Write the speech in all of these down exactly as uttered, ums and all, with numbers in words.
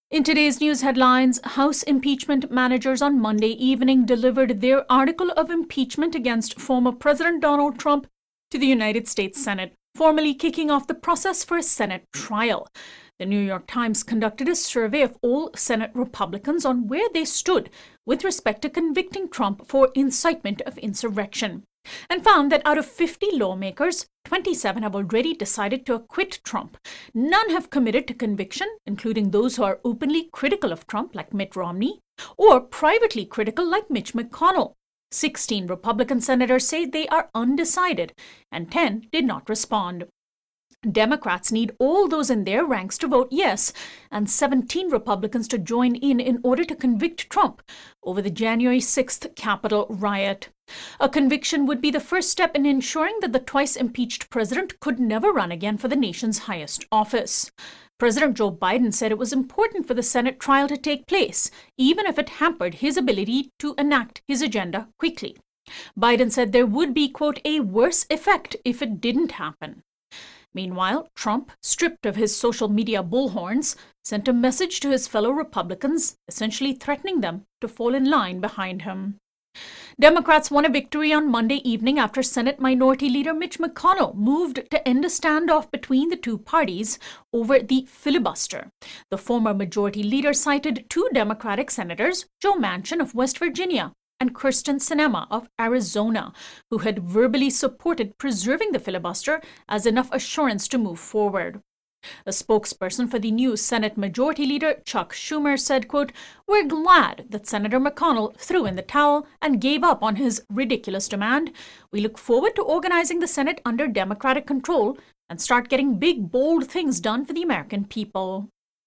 In today's news headlines, House impeachment managers on Monday evening delivered their article of impeachment against former President Donald Trump to the United States Senate, formally kicking off the process for a Senate trial. The New York Times conducted a survey of all Senate Republicans on where they stood with respect to convicting Trump for incitement of insurrection, and found that out of fifty lawmakers, twenty-seven have already decided to acquit Trump. None have committed to conviction, including those who are openly critical of Trump, like Mitt Romney, or privately critical, like Mitch McConnell. Sixteen Republican senators say they are undecided, and ten did not respond. Democrats need all those in their ranks to vote yes, and seventeen Republicans to join in in order to convict Trump over the January sixth Capitol riot. A conviction would be the first step in ensuring that the twice-impeached president could never run again for the nation's highest office. President Joe Biden said it was important for the Senate trial to take place, even if it hampered his ability to enact his agenda quickly. Biden said there would be, quote, a worse effect if it didn't happen. Meanwhile, Trump, stripped of his social media bullhorns, sent a message to his fellow Republicans, essentially threatening them to fall in line behind him. Democrats won a victory on Monday evening after Senate Minority Leader Mitch McConnell moved to end a standoff between the two parties over the filibuster. The former Majority Leader cited two Democratic senators, Joe Manchin of West Virginia and Kyrsten Sinema of Arizona, who had verbally supported preserving the filibuster as enough assurance to move forward. A spokesperson for the new Senate Majority Leader, Chuck Schumer, said, quote, "We're glad that Senator McConnell threw in the towel and gave up on his ridiculous demand. We look forward to organizing the Senate under Democratic control and start getting big, bold things done for the American people."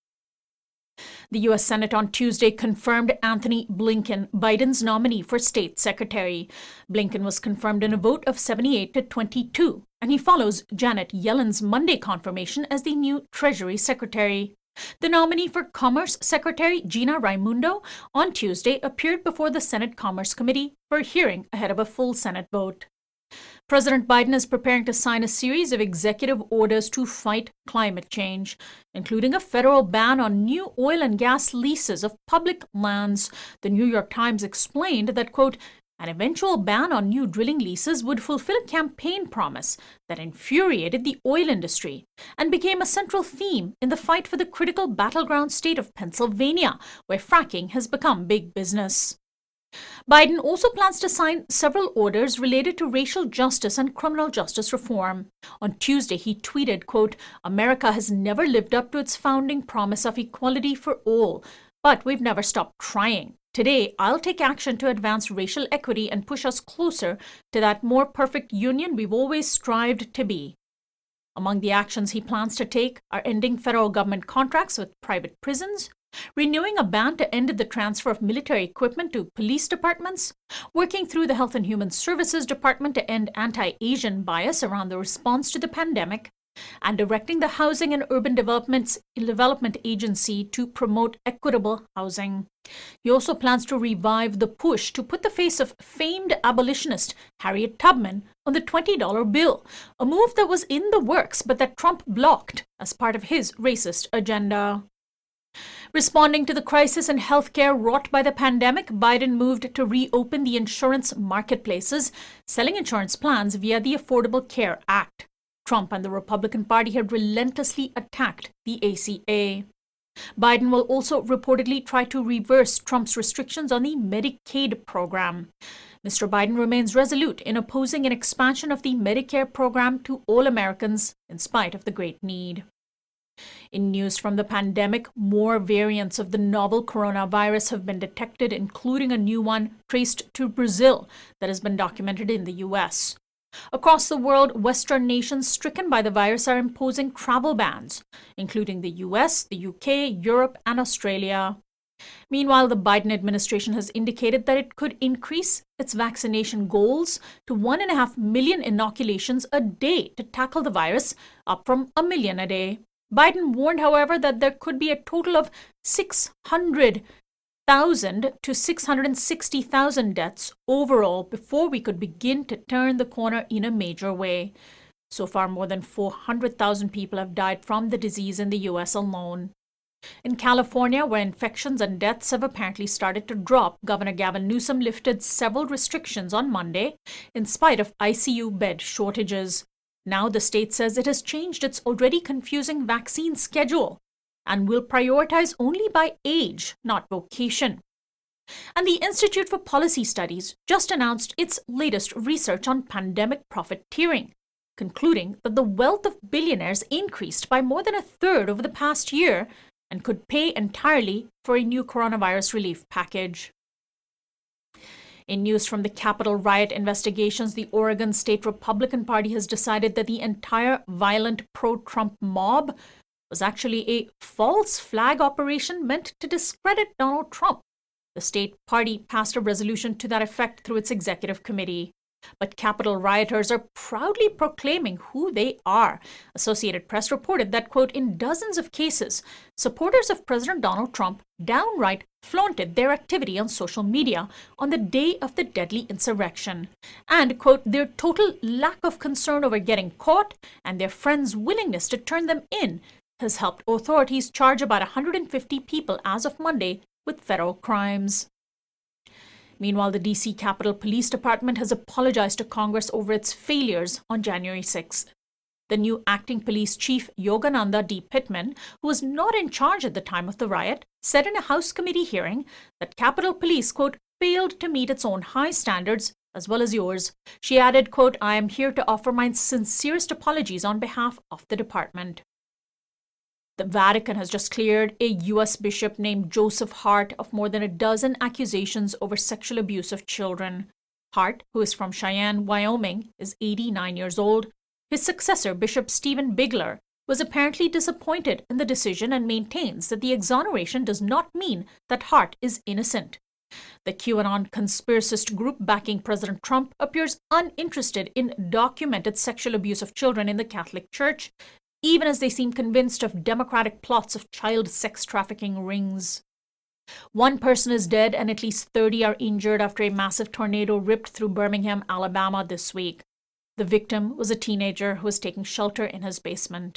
The U S Senate on Tuesday confirmed Anthony Blinken, Biden's nominee for State Secretary. Blinken was confirmed in a vote of seventy-eight to twenty-two, and he follows Janet Yellen's Monday confirmation as the new Treasury Secretary. The nominee for Commerce Secretary, Gina Raimondo, on Tuesday appeared before the Senate Commerce Committee for a hearing ahead of a full Senate vote. President Biden is preparing to sign a series of executive orders to fight climate change, including a federal ban on new oil and gas leases of public lands. The New York Times explained that, quote, an eventual ban on new drilling leases would fulfill a campaign promise that infuriated the oil industry and became a central theme in the fight for the critical battleground state of Pennsylvania, where fracking has become big business. Biden also plans to sign several orders related to racial justice and criminal justice reform. On Tuesday, he tweeted, quote, "America has never lived up to its founding promise of equality for all, but we've never stopped trying. Today, I'll take action to advance racial equity and push us closer to that more perfect union we've always strived to be." Among the actions he plans to take are ending federal government contracts with private prisons, renewing a ban to end the transfer of military equipment to police departments, working through the Health and Human Services Department to end anti-Asian bias around the response to the pandemic, and directing the Housing and Urban Developments Development Agency to promote equitable housing. He also plans to revive the push to put the face of famed abolitionist Harriet Tubman on the twenty dollar bill, a move that was in the works but that Trump blocked as part of his racist agenda. Responding to the crisis in healthcare wrought by the pandemic, Biden moved to reopen the insurance marketplaces, selling insurance plans via the Affordable Care Act. Trump and the Republican Party had relentlessly attacked the A C A. Biden will also reportedly try to reverse Trump's restrictions on the Medicaid program. Mister Biden remains resolute in opposing an expansion of the Medicare program to all Americans, in spite of the great need. In news from the pandemic, more variants of the novel coronavirus have been detected, including a new one traced to Brazil that has been documented in the U S. Across the world, Western nations stricken by the virus are imposing travel bans, including the U S, the U K, Europe, and Australia. Meanwhile, the Biden administration has indicated that it could increase its vaccination goals to one and a half million inoculations a day to tackle the virus, up from a million a day. Biden warned, however, that there could be a total of six hundred thousand to six hundred sixty thousand deaths overall before we could begin to turn the corner in a major way. So far, more than four hundred thousand people have died from the disease in the U S alone. In California, where infections and deaths have apparently started to drop, Governor Gavin Newsom lifted several restrictions on Monday, in spite of I C U bed shortages. Now the state says it has changed its already confusing vaccine schedule and will prioritize only by age, not vocation. And the Institute for Policy Studies just announced its latest research on pandemic profiteering, concluding that the wealth of billionaires increased by more than a third over the past year and could pay entirely for a new coronavirus relief package. In news from the Capitol riot investigations, the Oregon State Republican Party has decided that the entire violent pro-Trump mob was actually a false flag operation meant to discredit Donald Trump. The state party passed a resolution to that effect through its executive committee. But Capitol rioters are proudly proclaiming who they are. Associated Press reported that, quote, in dozens of cases, supporters of President Donald Trump downright flaunted their activity on social media on the day of the deadly insurrection. And, quote, their total lack of concern over getting caught and their friends' willingness to turn them in has helped authorities charge about one hundred fifty people as of Monday with federal crimes. Meanwhile, the D C Capitol Police Department has apologized to Congress over its failures on January sixth. The new acting police chief, Yogananda D. Pittman, who was not in charge at the time of the riot, said in a House committee hearing that Capitol Police, quote, failed to meet its own high standards as well as yours. She added, quote, I am here to offer my sincerest apologies on behalf of the department. The Vatican has just cleared a U S bishop named Joseph Hart of more than a dozen accusations over sexual abuse of children. Hart, who is from Cheyenne, Wyoming, is eighty-nine years old. His successor, Bishop Stephen Bigler, was apparently disappointed in the decision and maintains that the exoneration does not mean that Hart is innocent. The QAnon conspiracist group backing President Trump appears uninterested in documented sexual abuse of children in the Catholic Church, even as they seem convinced of democratic plots of child sex trafficking rings. One person is dead and at least thirty are injured after a massive tornado ripped through Birmingham, Alabama this week. The victim was a teenager who was taking shelter in his basement.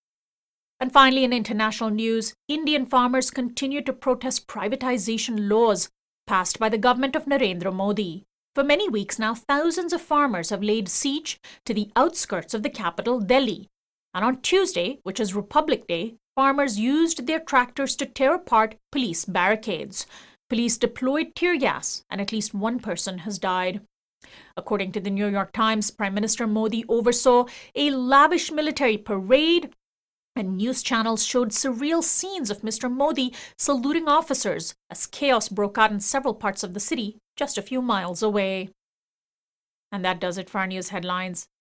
And finally, in international news, Indian farmers continue to protest privatization laws passed by the government of Narendra Modi. For many weeks now, thousands of farmers have laid siege to the outskirts of the capital, Delhi. And on Tuesday, which is Republic Day, farmers used their tractors to tear apart police barricades. Police deployed tear gas, and at least one person has died. According to the New York Times, Prime Minister Modi oversaw a lavish military parade, and news channels showed surreal scenes of Mister Modi saluting officers as chaos broke out in several parts of the city just a few miles away. And that does it for our news headlines.